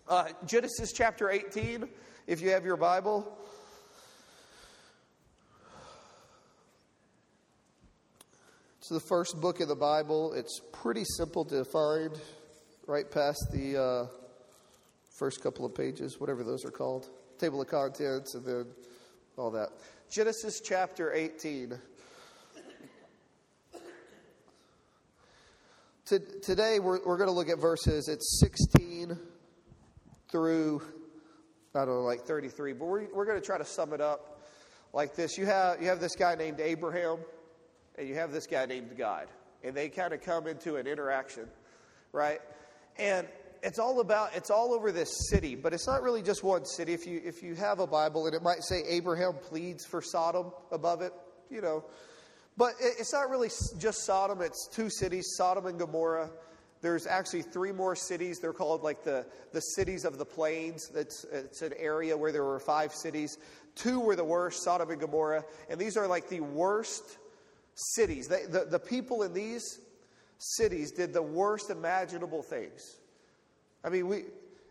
Genesis chapter 18, if you have your Bible. It's the first book of the Bible. It's pretty simple to find, right past the first couple of pages, whatever those are called. Table of contents and then all that. Genesis chapter 18. Today we're going to look at verses, it's 16 through, I don't know, like 33. But we're going to try to sum it up like this. You have this guy named Abraham, and you have this guy named God. And they kind of come into an interaction, right? And it's all over this city, but it's not really just one city. If you have a Bible, and it might say Abraham pleads for Sodom above it, you know. But it's not really just Sodom. It's two cities, Sodom and Gomorrah. There's actually three more cities. They're called like the cities of the plains. It's an area where there were 5 cities. 2 were the worst, Sodom and Gomorrah. And these are like the worst cities. The people in these cities did the worst imaginable things. I mean,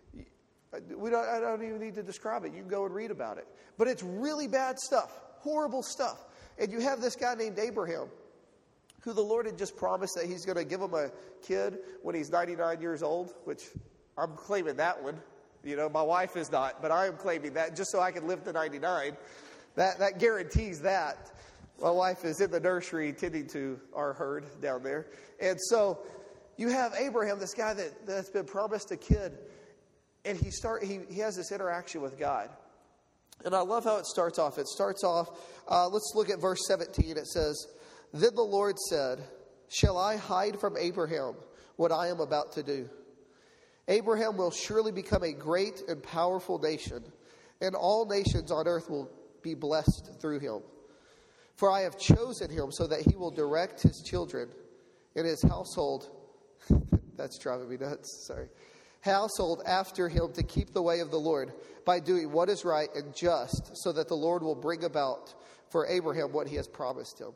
I don't even need to describe it. You can go and read about it. But it's really bad stuff, horrible stuff. And you have this guy named Abraham, who the Lord had just promised that he's going to give him a kid when he's 99 years old, which I'm claiming that one. You know, my wife is not, but I am claiming that just so I can live to 99. That guarantees that. My wife is in the nursery tending to our herd down there. And so you have Abraham, this guy that's been promised a kid, and he has this interaction with God. And I love how it starts off. It starts off, let's look at verse 17. It says, "Then the Lord said, 'Shall I hide from Abraham what I am about to do? Abraham will surely become a great and powerful nation, and all nations on earth will be blessed through him. For I have chosen him so that he will direct his children and his household,'" that's driving me nuts, sorry, "household after him to keep the way of the Lord by doing what is right and just, so that the Lord will bring about for Abraham what he has promised him."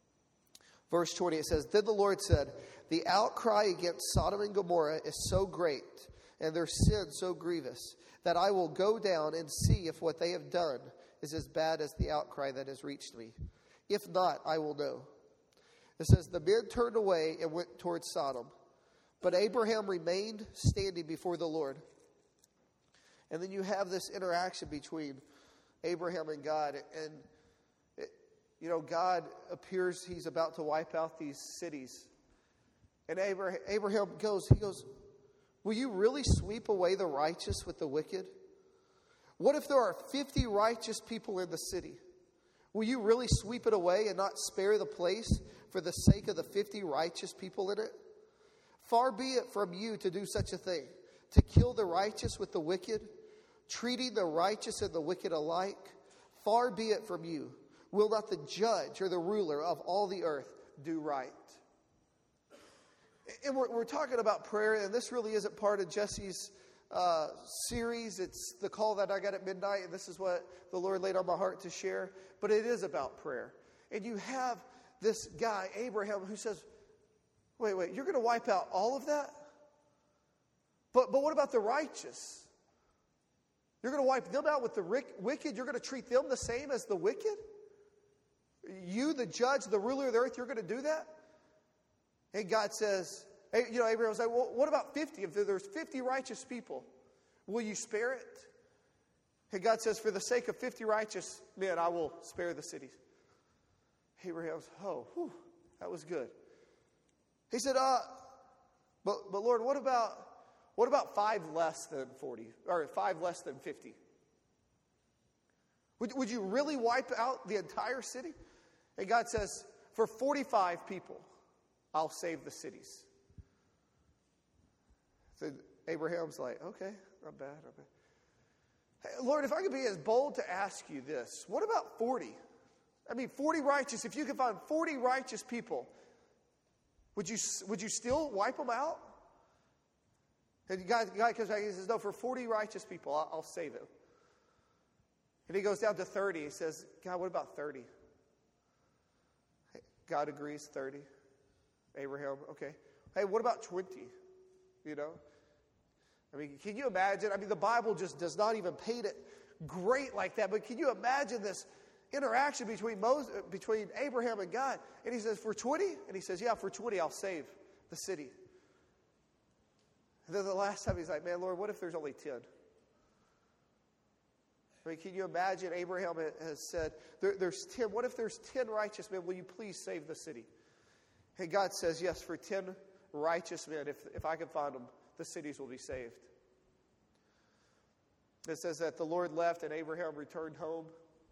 Verse 20, it says, "Then the Lord said, 'The outcry against Sodom and Gomorrah is so great, and their sin so grievous, that I will go down and see if what they have done is as bad as the outcry that has reached me. If not, I will know.' It says, the men turned away and went towards Sodom, but Abraham remained standing before the Lord." And then you have this interaction between Abraham and God. And, God appears, he's about to wipe out these cities. And Abraham goes, "Will you really sweep away the righteous with the wicked? What if there are 50 righteous people in the city? Will you really sweep it away and not spare the place for the sake of the 50 righteous people in it? Far be it from you to do such a thing, to kill the righteous with the wicked, treating the righteous and the wicked alike. Far be it from you. Will not the judge or the ruler of all the earth do right?" And we're talking about prayer, and this really isn't part of Jesse's series. It's the call that I got at midnight, and this is what the Lord laid on my heart to share. But it is about prayer. And you have this guy, Abraham, who says, wait, you're going to wipe out all of that? But what about the righteous? You're going to wipe them out with the wicked? You're going to treat them the same as the wicked? You, the judge, the ruler of the earth, you're going to do that? And God says, Abraham's like, well, what about 50? If there's 50 righteous people, will you spare it? And God says, for the sake of 50 righteous men, I will spare the cities. Abraham's, that was good. He said, but Lord, what about 5 less than 40, or 5 less than 50? Would you really wipe out the entire city? And God says, for 45 people, I'll save the cities. So Abraham's like, okay, not bad. Hey, Lord, if I could be as bold to ask you this, what about 40? 40 righteous. If you could find 40 righteous people, would you still wipe them out? And God comes back and he says, no, for 40 righteous people, I'll save it. And he goes down to 30. He says, God, what about 30? God agrees, 30. Abraham, okay. Hey, what about 20? I mean, can you imagine? I mean, the Bible just does not even paint it great like that. But can you imagine this interaction between Abraham and God? And he says, for 20? And he says, yeah, for 20 I'll save the city. And then the last time he's like, man, Lord, what if there's only 10? I mean, can you imagine? Abraham has said, there's 10. What if there's 10 righteous men? Will you please save the city? And God says, yes, for 10 righteous men, if I can find them, the cities will be saved. It says that the Lord left and Abraham returned home.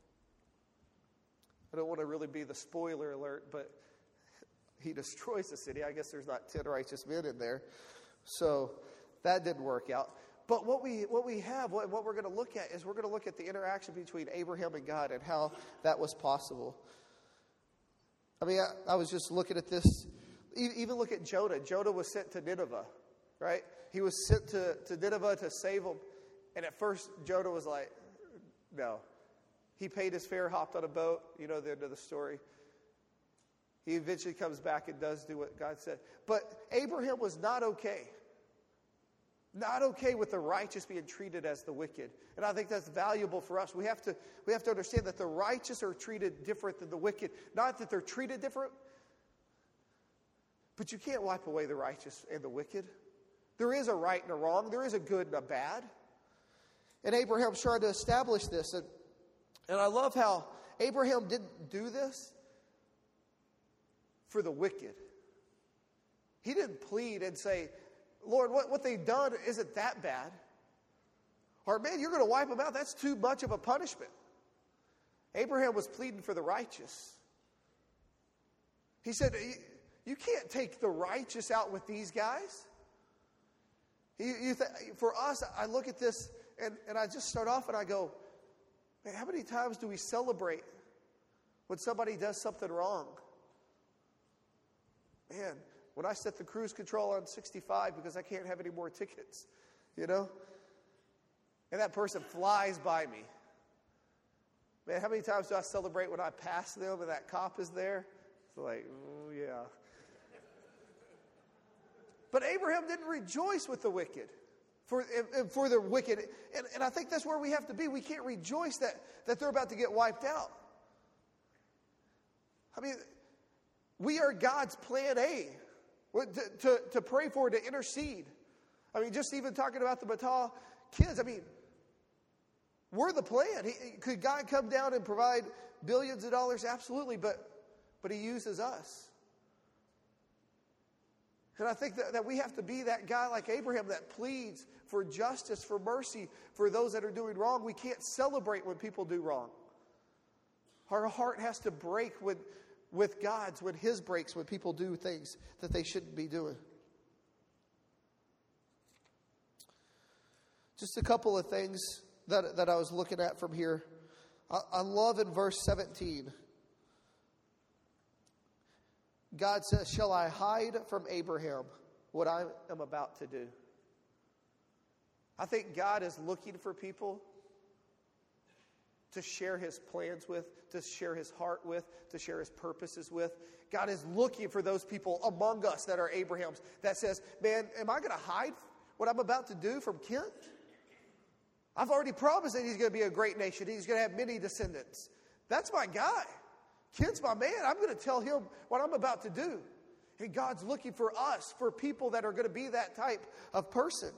I don't want to really be the spoiler alert, but he destroys the city. I guess there's not 10 righteous men in there. So that didn't work out. But what we're going to look at is we're going to look at the interaction between Abraham and God and how that was possible. I mean, I was just looking at this. Even look at Jonah. Jonah was sent to Nineveh, right? He was sent to Nineveh to save them. And at first, Jonah was like, no. He paid his fare, hopped on a boat. You know the end of the story. He eventually comes back and does do what God said. But Abraham was not okay. Not okay with the righteous being treated as the wicked. And I think that's valuable for us. We have to understand that the righteous are treated different than the wicked. Not that they're treated different, but you can't wipe away the righteous and the wicked. There is a right and a wrong. There is a good and a bad. And Abraham's trying to establish this. And I love how Abraham didn't do this for the wicked. He didn't plead and say, Lord, what they've done isn't that bad. Or, man, you're going to wipe them out. That's too much of a punishment. Abraham was pleading for the righteous. He said, you can't take the righteous out with these guys. For us, I look at this and I just start off and I go, man, how many times do we celebrate when somebody does something wrong? Man, when I set the cruise control on 65 because I can't have any more tickets, and that person flies by me. Man, how many times do I celebrate when I pass them and that cop is there? It's like, oh, yeah. But Abraham didn't rejoice with the wicked, for the wicked. And I think that's where we have to be. We can't rejoice that they're about to get wiped out. I mean, we are God's plan A to pray for, to intercede. I mean, just even talking about the Batah kids, I mean, we're the plan. Could God come down and provide billions of dollars? Absolutely, but He uses us. And I think that we have to be that guy like Abraham that pleads for justice, for mercy, for those that are doing wrong. We can't celebrate when people do wrong. Our heart has to break with God's, when His breaks, when people do things that they shouldn't be doing. Just a couple of things that I was looking at from here. I love in verse 17. God says, shall I hide from Abraham what I am about to do? I think God is looking for people to share His plans with, to share His heart with, to share His purposes with. God is looking for those people among us that are Abrahams that says, man, am I going to hide what I'm about to do from Kent? I've already promised that he's going to be a great nation. He's going to have many descendants. That's my guy. Kent's my man. I'm going to tell him what I'm about to do. And God's looking for us, for people that are going to be that type of person.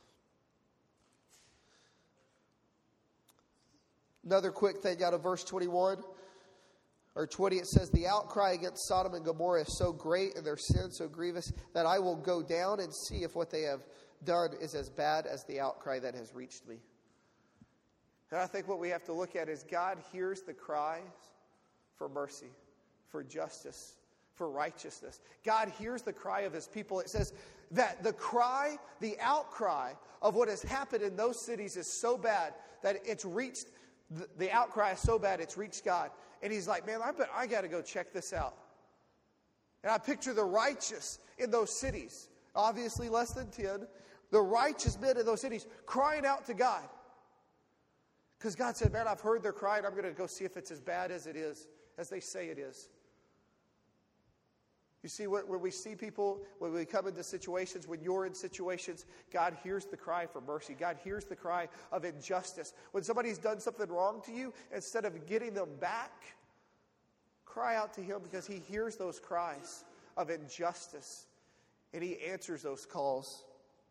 Another quick thing out of verse 21 or 20, it says, the outcry against Sodom and Gomorrah is so great and their sin so grievous that I will go down and see if what they have done is as bad as the outcry that has reached me. And I think what we have to look at is God hears the cries for mercy, for justice, for righteousness. God hears the cry of His people. It says that the outcry of what has happened in those cities is so bad that it's reached, the outcry is so bad it's reached God. And He's like, man, I got to go check this out. And I picture the righteous in those cities, obviously less than 10, the righteous men in those cities crying out to God. Because God said, man, I've heard their cry and I'm going to go see if it's as bad as it is, as they say it is. You see, when we see people, when we come into situations, when you're in situations, God hears the cry for mercy. God hears the cry of injustice. When somebody's done something wrong to you, instead of getting them back, cry out to Him, because He hears those cries of injustice and He answers those calls.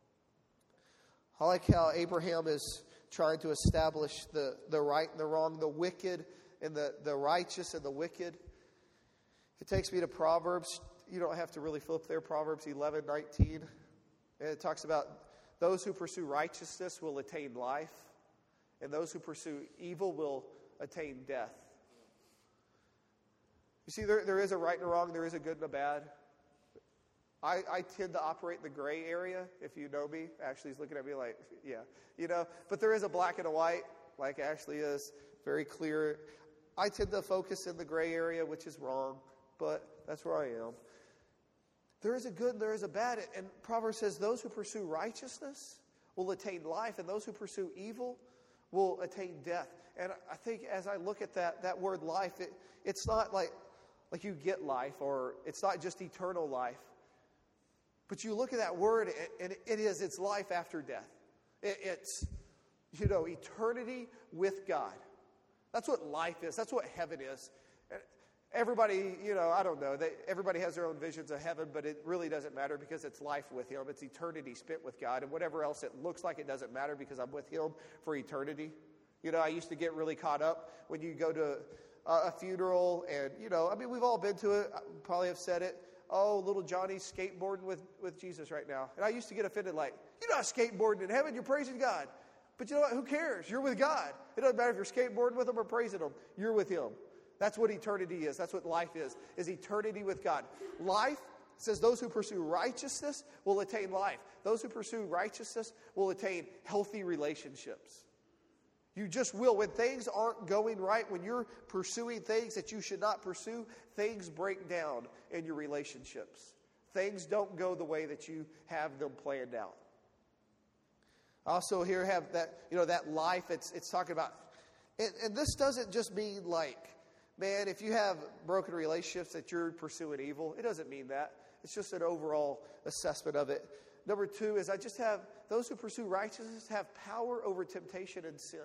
I like how Abraham is trying to establish the right and the wrong, the wicked and the righteous and the wicked. It takes me to Proverbs. You don't have to really flip there. Proverbs 11:19. And it talks about those who pursue righteousness will attain life, and those who pursue evil will attain death. You see, there is a right and a wrong. There is a good and a bad. I tend to operate in the gray area. If you know me, Ashley's looking at me like, yeah, But there is a black and a white, like Ashley is, very clear. I tend to focus in the gray area, which is wrong, but that's where I am. There is a good and there is a bad. And Proverbs says those who pursue righteousness will attain life, and those who pursue evil will attain death. And I think as I look at that word life, it's not like you get life, or it's not just eternal life. But you look at that word, and it's life after death. It's, eternity with God. That's what life is. That's what heaven is. Everybody, I don't know. Everybody has their own visions of heaven, but it really doesn't matter, because it's life with Him. It's eternity spent with God. And whatever else it looks like, it doesn't matter, because I'm with Him for eternity. I used to get really caught up when you go to a funeral, and, we've all been to it. I probably have said it. Oh, little Johnny's skateboarding with Jesus right now. And I used to get offended, like, you're not skateboarding in heaven, you're praising God. But you know what? Who cares? You're with God. It doesn't matter if you're skateboarding with Him or praising Him. You're with Him. That's what eternity is. That's what life is eternity with God. Life says those who pursue righteousness will attain life. Those who pursue righteousness will attain healthy relationships. You just will. When things aren't going right, when you're pursuing things that you should not pursue, things break down in your relationships. Things don't go the way that you have them planned out. Also here have that life, it's talking about, and this doesn't just mean like, man, if you have broken relationships that you're pursuing evil, it doesn't mean that. It's just an overall assessment of it. Number 2 is I just have, those who pursue righteousness have power over temptation and sin.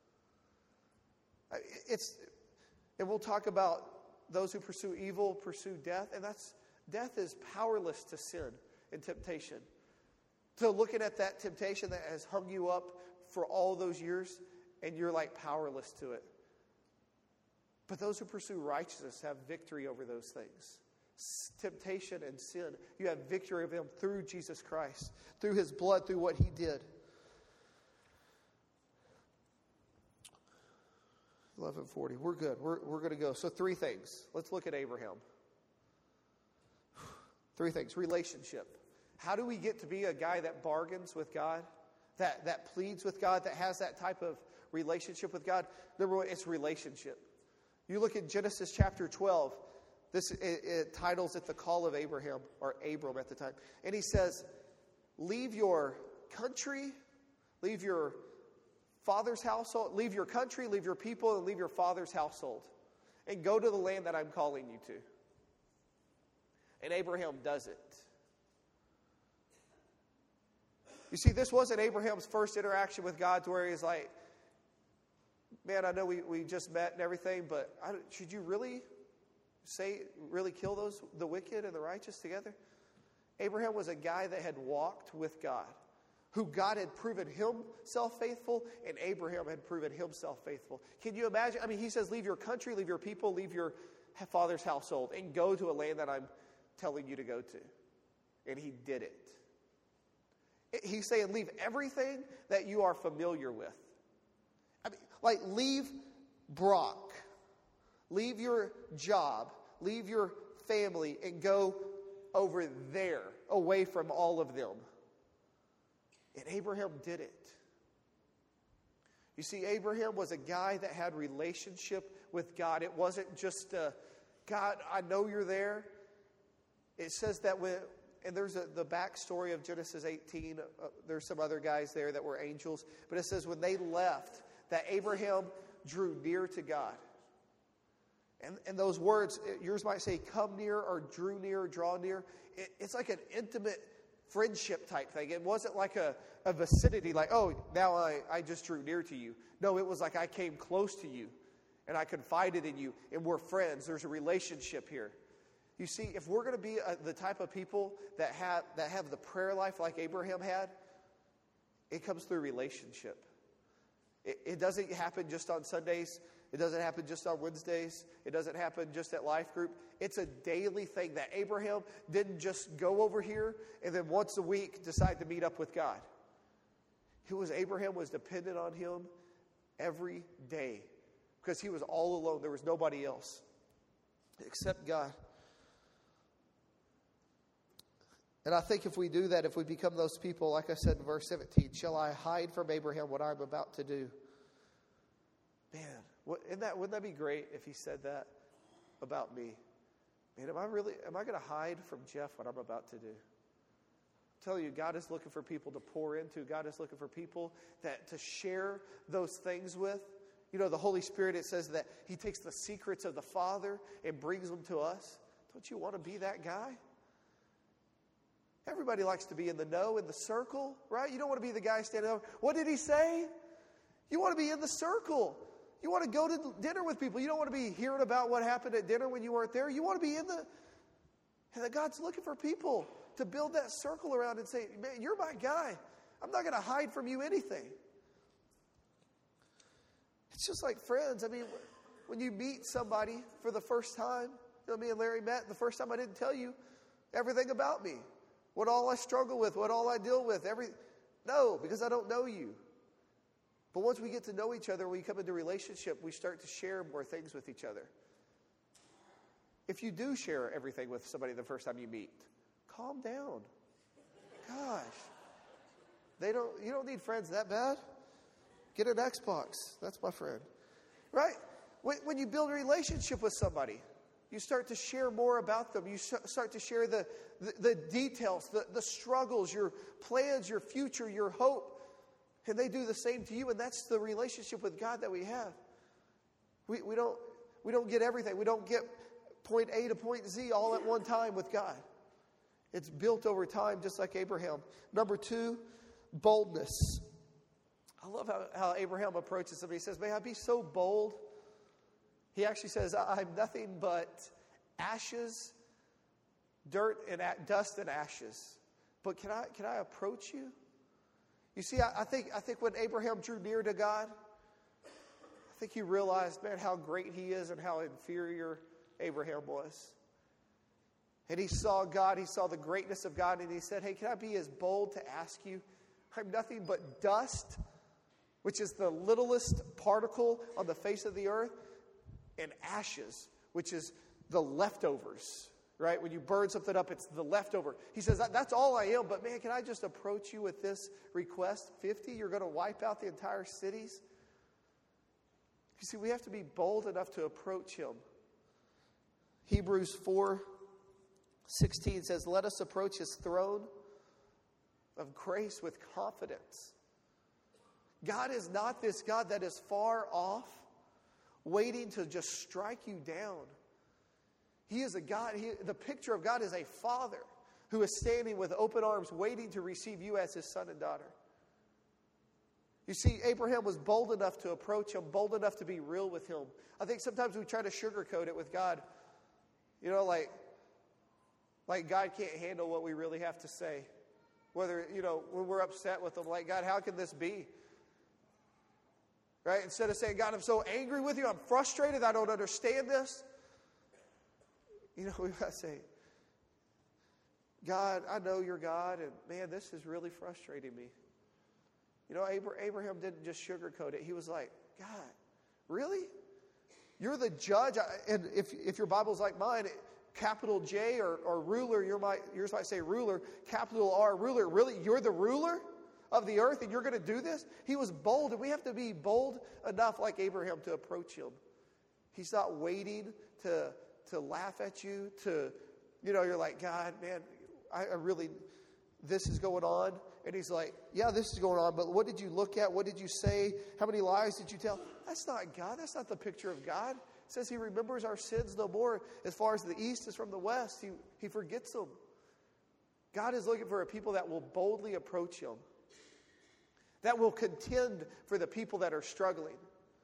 And we'll talk about those who pursue evil, pursue death, and death is powerless to sin and temptation. To looking at that temptation that has hung you up for all those years, and you're like powerless to it. But those who pursue righteousness have victory over those things. Temptation and sin, you have victory over them through Jesus Christ, through His blood, through what He did. 11:40. We're good. We're going to go. So 3 things. Let's look at Abraham. 3 things. Relationship. How do we get to be a guy that bargains with God, that pleads with God, that has that type of relationship with God? Number 1, it's relationship. You look at Genesis chapter 12. It titles it The Call of Abraham, or Abram at the time. And he says, leave your country, leave your father's household, leave your country, leave your people, and leave your father's household, and go to the land that I'm calling you to. And Abraham does it. You see, this wasn't Abraham's first interaction with God, to where he's like, man, I know we just met and everything, but should you really kill the wicked and the righteous together? Abraham was a guy that had walked with God, who God had proven Himself faithful, and Abraham had proven himself faithful. Can you imagine? I mean, he says, leave your country, leave your people, leave your father's household, and go to a land that I'm telling you to go to. And he did it. He's saying, leave everything that you are familiar with. I mean, like, leave Brock, leave your job, leave your family, and go over there, away from all of them. And Abraham did it. You see, Abraham was a guy that had relationship with God. It wasn't just, God, I know you're there. It says that and there's the backstory of Genesis 18. There's some other guys there that were angels. But it says when they left, that Abraham drew near to God. And those words, yours might say come near or drew near, draw near. It's like an intimate friendship type thing. It wasn't like a vicinity, like, oh, now I just drew near to you. No, it was like I came close to you and I confided in you and we're friends. There's a relationship here. You see, if we're going to be the type of people that have the prayer life like Abraham had, it comes through relationship. It doesn't happen just on Sundays. It doesn't happen just on Wednesdays. It doesn't happen just at life group. It's a daily thing that Abraham didn't just go over here and then once a week decide to meet up with God. Abraham was dependent on him every day because he was all alone. There was nobody else except God. And I think if we do that, if we become those people, like I said in verse 17, shall I hide from Abraham what I'm about to do? Man, wouldn't that be great if he said that about me? Man, am I going to hide from Jeff what I'm about to do? I'm telling you, God is looking for people to pour into. God is looking for people to share those things with. You know, the Holy Spirit, it says that he takes the secrets of the Father and brings them to us. Don't you want to be that guy? Everybody likes to be in the know, in the circle, right? You don't want to be the guy standing over. What did he say? You want to be in the circle. You want to go to dinner with people. You don't want to be hearing about what happened at dinner when you weren't there. You want to be in the... And God's looking for people to build that circle around and say, man, you're my guy. I'm not going to hide from you anything. It's just like friends. I mean, when you meet somebody for the first time, you know, me and Larry met the first time, I didn't tell you everything about me. What all I struggle with, what all I deal with. No, because I don't know you. But once we get to know each other, we come into relationship, we start to share more things with each other. If you do share everything with somebody the first time you meet, calm down. Gosh. You don't need friends that bad. Get an Xbox. That's my friend. Right? When you build a relationship with somebody, you start to share more about them. You start to share the details, the struggles, your plans, your future, your hope. And they do the same to you, and that's the relationship with God that we have. We don't get everything. We don't get point A to point Z all at one time with God. It's built over time, just like Abraham. Number 2, boldness. I love how Abraham approaches somebody. He says, may I be so bold? He actually says, I'm nothing but ashes, dirt and dust and ashes. But can I approach you? You see, I think when Abraham drew near to God, I think he realized, man, how great he is and how inferior Abraham was. And he saw God, he saw the greatness of God, and he said, hey, can I be as bold to ask you? I'm nothing but dust, which is the littlest particle on the face of the earth, and ashes, which is the leftovers. Right? When you burn something up, it's the leftover. He says, that's all I am, but man, can I just approach you with this request? 50? You're going to wipe out the entire cities? You see, we have to be bold enough to approach him. Hebrews 4:16 says, let us approach his throne of grace with confidence. God is not this God that is far off, waiting to just strike you down. He is a God, the picture of God is a father who is standing with open arms waiting to receive you as his son and daughter. You see, Abraham was bold enough to approach him, bold enough to be real with him. I think sometimes we try to sugarcoat it with God. You know, like God can't handle what we really have to say. Whether, you know, when we're upset with him, like, God, how can this be? Right? Instead of saying, God, I'm so angry with you, I'm frustrated, I don't understand this. You know, we've got to say, God, I know you're God, and man, this is really frustrating me. You know, Abraham didn't just sugarcoat it. He was like, God, really? You're the judge? And if your Bible's like mine, capital J or ruler, yours might say ruler, capital R, ruler. Really? You're the ruler of the earth, and you're going to do this? He was bold, and we have to be bold enough like Abraham to approach him. He's not waiting to laugh at you, you're like, God, man, I really, this is going on. And he's like, yeah, this is going on, but what did you look at? What did you say? How many lies did you tell? That's not God. That's not the picture of God. It says he remembers our sins no more. As far as the east is from the west, he forgets them. God is looking for a people that will boldly approach him, that will contend for the people that are struggling.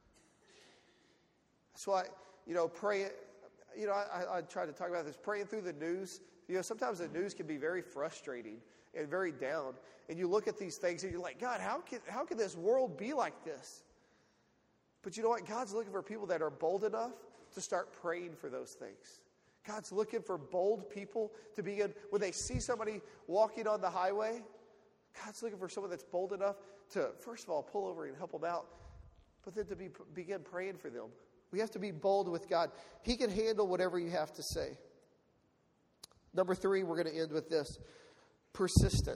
That's why, pray. I try to talk about this, praying through the news. Sometimes the news can be very frustrating and very down. And you look at these things and you're like, God, how can this world be like this? But you know what? God's looking for people that are bold enough to start praying for those things. God's looking for bold people to begin, when they see somebody walking on the highway, God's looking for someone that's bold enough to, first of all, pull over and help them out, but then to begin praying for them. We have to be bold with God. He can handle whatever you have to say. Number 3, we're going to end with this. Persistent.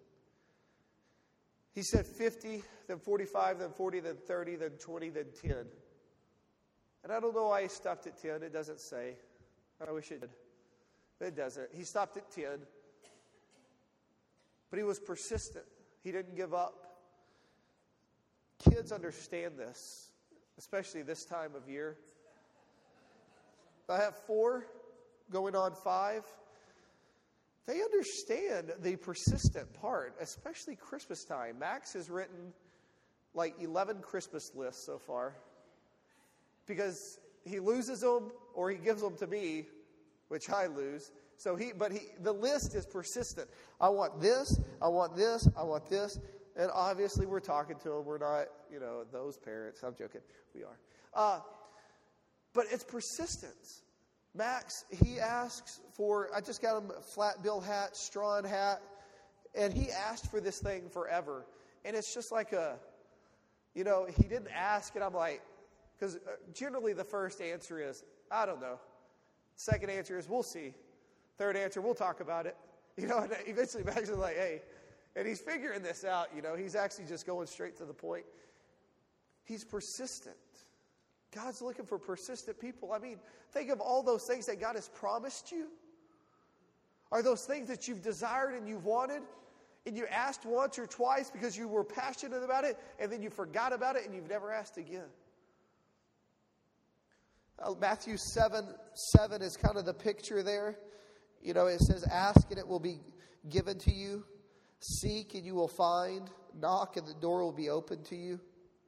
He said 50, then 45, then 40, then 30, then 20, then 10. And I don't know why he stopped at 10. It doesn't say. I wish it did. But it doesn't. He stopped at 10. But he was persistent. He didn't give up. Kids understand this, especially this time of year. I have 4 going on 5. They understand the persistent part, especially Christmas time. Max has written like 11 Christmas lists so far because he loses them or he gives them to me, which I lose. So the list is persistent. I want this, I want this, I want this. And obviously we're talking to him. We're not, those parents. I'm joking. We are. But it's persistence. Max, he asks for, I just got him a flat bill hat, straw hat, and he asked for this thing forever. And it's just like he didn't ask, and I'm like, because generally the first answer is, I don't know. Second answer is, we'll see. Third answer, we'll talk about it. And eventually Max is like, hey, and he's figuring this out, he's actually just going straight to the point. He's persistent. God's looking for persistent people. I mean, think of all those things that God has promised you. Are those things that you've desired and you've wanted, and you asked once or twice because you were passionate about it, and then you forgot about it and you've never asked again? Matthew 7:7 is kind of the picture there. It says, ask and it will be given to you. Seek and you will find. Knock and the door will be open to you.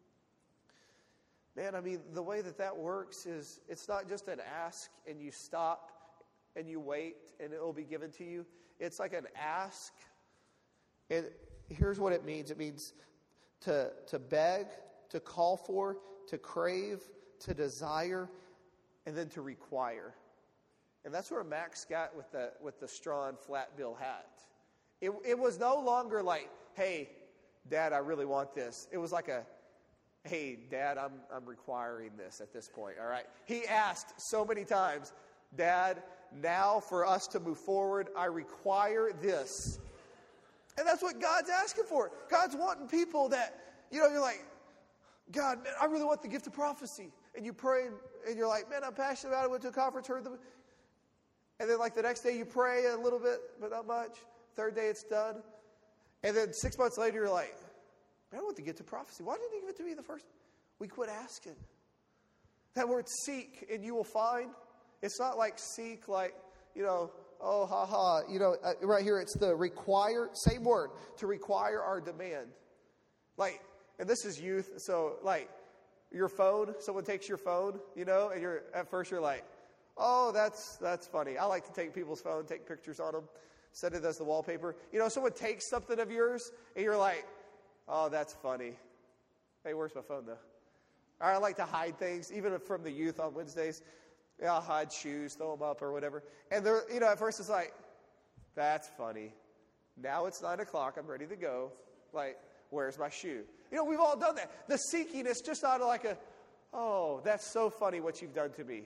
Man, I mean, the way that works is it's not just an ask and you stop and you wait and it will be given to you. It's like an ask. And here's what it means. It means to beg, to call for, to crave, to desire, and then to require. And that's where Max got with the straw and flat bill hat. It was no longer like, hey, Dad, I really want this. It was like hey, Dad, I'm requiring this at this point, all right? He asked so many times, Dad, now for us to move forward, I require this. And that's what God's asking for. God's wanting people that, you're like, God, man, I really want the gift of prophecy. And you pray, and you're like, man, I'm passionate about it. Went to a conference, heard them. And then like the next day you pray a little bit, but not much. Third day it's done. And then 6 months later you're like, man, I want to get to prophecy. Why didn't he give it to me the first? We quit asking. That word seek and you will find. It's not like seek like, oh, ha, ha. Right here it's the require, same word, to require our demand. Like, and this is youth, so like your phone, someone takes your phone, and at first you're like, oh, that's funny. I like to take people's phone, take pictures on them, set it as the wallpaper. Someone takes something of yours and you're like, oh, that's funny. Hey, where's my phone, though? Or I like to hide things, even from the youth on Wednesdays. I'll hide shoes, throw them up or whatever. And they're, at first it's like, that's funny. Now it's 9 o'clock. I'm ready to go. Like, where's my shoe? We've all done that. The seeking is just not like oh, that's so funny what you've done to me.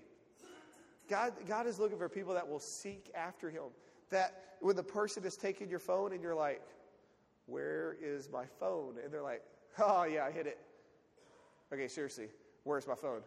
God is looking for people that will seek after him. That when the person is taking your phone and you're like, where is my phone? And they're like, oh, yeah, I hit it. Okay, seriously, where's my phone?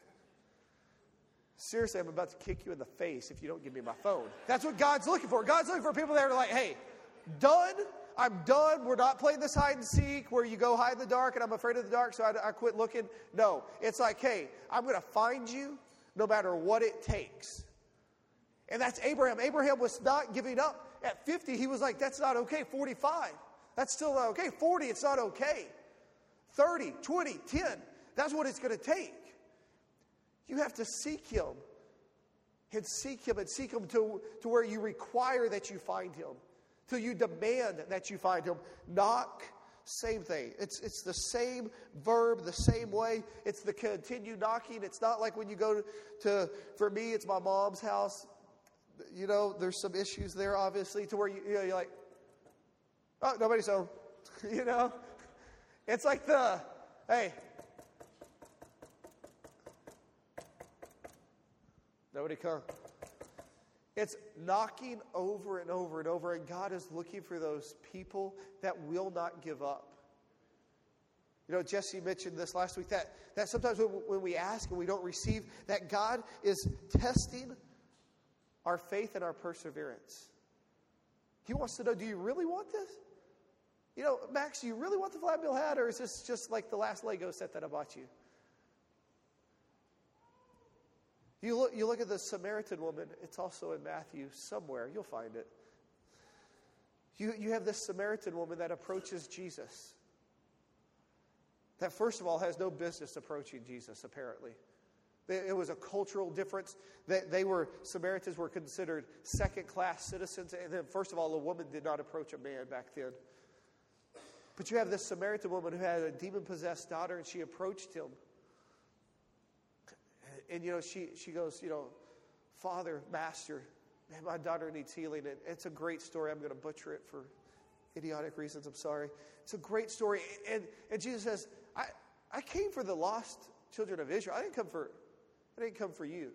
Seriously, I'm about to kick you in the face if you don't give me my phone. That's what God's looking for. God's looking for people that are like, hey, done. I'm done. We're not playing this hide and seek where you go hide in the dark and I'm afraid of the dark, so I quit looking. No, it's like, hey, I'm going to find you. no matter what it takes. And that's Abraham. Abraham was not giving up. At 50, he was like, that's not okay. 45, that's still not okay. 40, it's not okay. 30, 20, 10, that's what it's going to take. You have to seek him. And seek him and seek him to where you require that you find him. Till you demand that you find him. Knock, same thing. It's the same verb, the same way. It's the continued knocking. It's not like when you go to, for me, it's my mom's house. You know, there's some issues there, obviously, to where you're like, oh, nobody's home. You know? It's like hey. Nobody come. It's knocking over and over and over, and God is looking for those people that will not give up. You know, Jesse mentioned this last week, that sometimes when we ask and we don't receive, that God is testing our faith and our perseverance. He wants to know, do you really want this? You know, Max, do you really want the flat bill hat, or is this just like the last Lego set that I bought you? You look at the Samaritan woman. It's also in Matthew somewhere. You'll find it. You have this Samaritan woman that approaches Jesus. That, first of all, has no business approaching Jesus, apparently. It was a cultural difference. That Samaritans were considered second-class citizens. And then, first of all, a woman did not approach a man back then. But you have this Samaritan woman who had a demon-possessed daughter, and she approached him. And, you know, she goes, you know, Father, Master, man, my daughter needs healing. And it's a great story. I'm going to butcher it for idiotic reasons. I'm sorry. It's a great story. And Jesus says, I came for the lost children of Israel. I didn't come for you.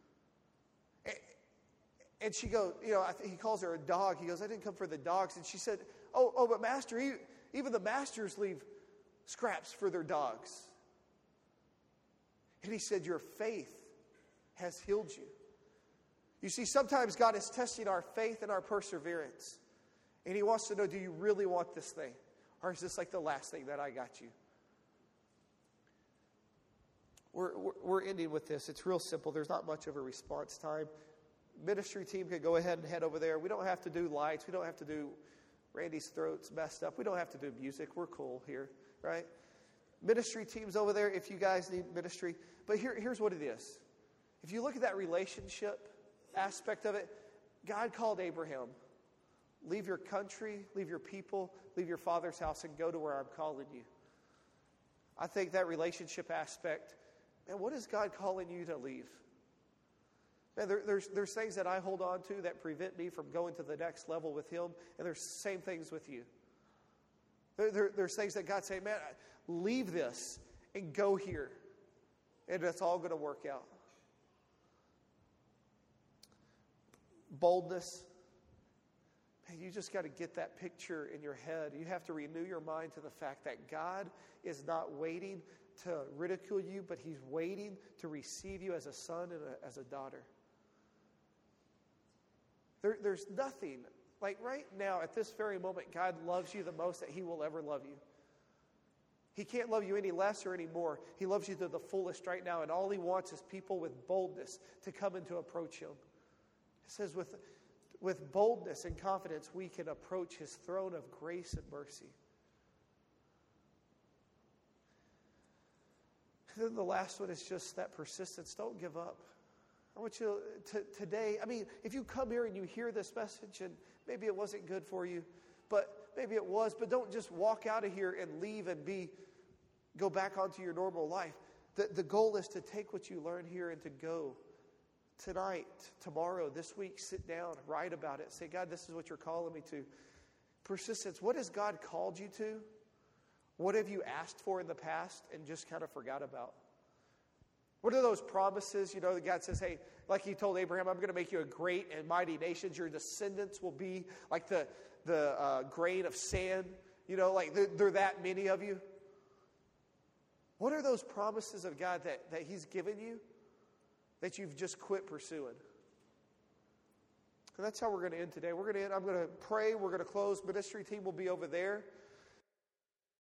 And she goes, you know, he calls her a dog. He goes, I didn't come for the dogs. And she said, oh, but Master, even the masters leave scraps for their dogs. And he said, your faith has healed you. You see, sometimes God is testing our faith and our perseverance. And he wants to know, do you really want this thing? Or is this like the last thing that I got you? We're ending with this. It's real simple. There's not much of a response time. Ministry team can go ahead and head over there. We don't have to do lights. We don't have to do Randy's throat's messed up. We don't have to do music. We're cool here, right? Ministry team's over there if you guys need ministry. But here's what it is. If you look at that relationship aspect of it, God called Abraham, leave your country, leave your people, leave your father's house, and go to where I'm calling you. I think that relationship aspect, man, what is God calling you to leave? Man, there's things that I hold on to that prevent me from going to the next level with him, and there's the same things with you. There's things that God say, man, leave this and go here, and it's all going to work out. Boldness. Man, you just got to get that picture in your head. You have to renew your mind to the fact that God is not waiting to ridicule you, but he's waiting to receive you as a son and as a daughter. There's nothing, like right now, at this very moment, God loves you the most that he will ever love you. He can't love you any less or any more. He loves you to the fullest right now, and all he wants is people with boldness to come and to approach him. It says with boldness and confidence, we can approach his throne of grace and mercy. And then the last one is just that persistence. Don't give up. I want you to today, I mean, if you come here and you hear this message and maybe it wasn't good for you, but maybe it was, but don't just walk out of here and leave and go back onto your normal life. The goal is to take what you learn here and to go tonight, tomorrow, this week, sit down, write about it. Say, God, this is what you're calling me to. Persistence. What has God called you to? What have you asked for in the past and just kind of forgot about? What are those promises, that God says, hey, like he told Abraham, I'm going to make you a great and mighty nation. Your descendants will be like the grain of sand. Like they're that many of you. What are those promises of God that he's given you that you've just quit pursuing? And that's how we're going to end today. I'm going to pray. We're going to close. Ministry team will be over there.